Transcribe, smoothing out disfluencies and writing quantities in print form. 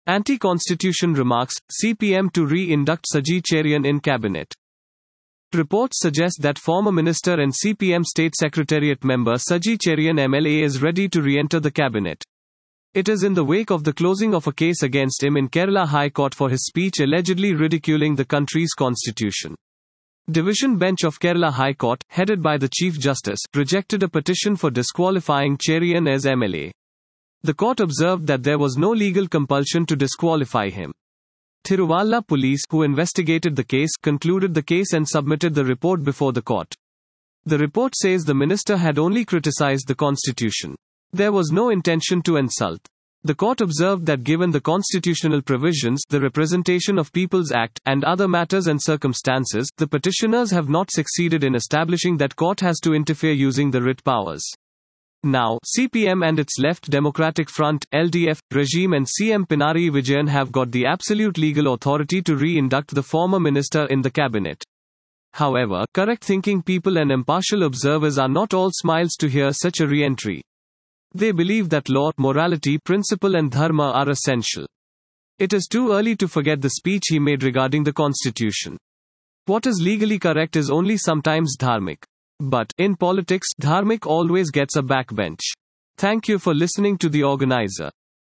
Anti-constitution remarks, CPM to re-induct Saji Cherian in cabinet. Reports suggest that former minister and CPM State Secretariat member Saji Cherian MLA is ready to re-enter the cabinet. It is in the wake of the closing of a case against him in Kerala High Court for his speech allegedly ridiculing the country's constitution. Division Bench of Kerala High Court, headed by the Chief Justice, rejected a petition for disqualifying Cherian as MLA. The court observed that there was no legal compulsion to disqualify him. Thiruvalla police, who investigated the case, concluded the case and submitted the report before the court. The report says the minister had only criticized the constitution. There was no intention to insult. The court observed that given the constitutional provisions, the Representation of People's Act, and other matters and circumstances, the petitioners have not succeeded in establishing that court has to interfere using the writ powers. Now, CPM and its Left Democratic Front, LDF, regime and CM Pinarayi Vijayan have got the absolute legal authority to re-induct the former minister in the cabinet. However, correct-thinking people and impartial observers are not all smiles to hear such a re-entry. They believe that law, morality, principle and dharma are essential. It is too early to forget the speech he made regarding the constitution. What is legally correct is only sometimes dharmic. But, in politics, dharmic always gets a backbench. Thank you for listening to The Organizer.